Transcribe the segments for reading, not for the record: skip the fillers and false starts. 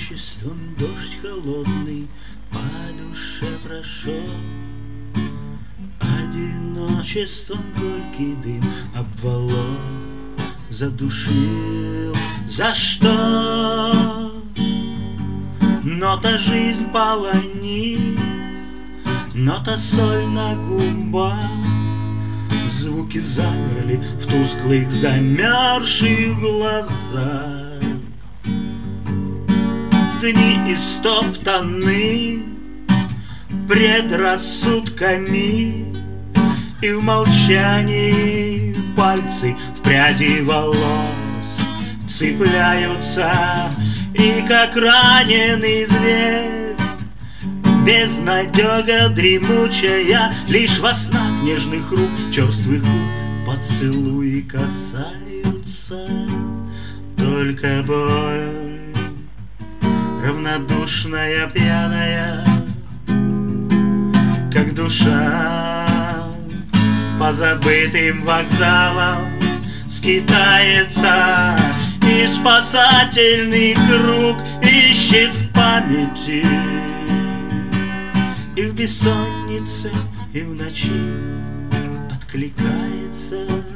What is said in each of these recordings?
одиночеством дождь холодный по душе прошел, одиночеством горький дым обволок задушил. За что? Нота жизнь полонит, нота соль на губах, звуки замерли в тусклых замерзших глазах. Дни истоптаны предрассудками, и в молчании пальцы в пряди волос цепляются, и как раненый зверь безнадега дремучая, лишь во снах нежных рук, черствых губ поцелуи касаются. Только боль равнодушная, пьяная, как душа по забытым вокзалам скитается, и спасательный круг ищет в памяти, и в бессоннице, и в ночи откликается.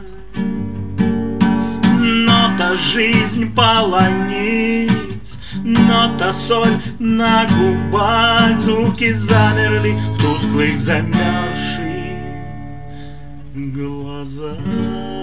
Нота жизнь полонит, нота соль на губах, звуки замерли в тусклых замерзших глазах.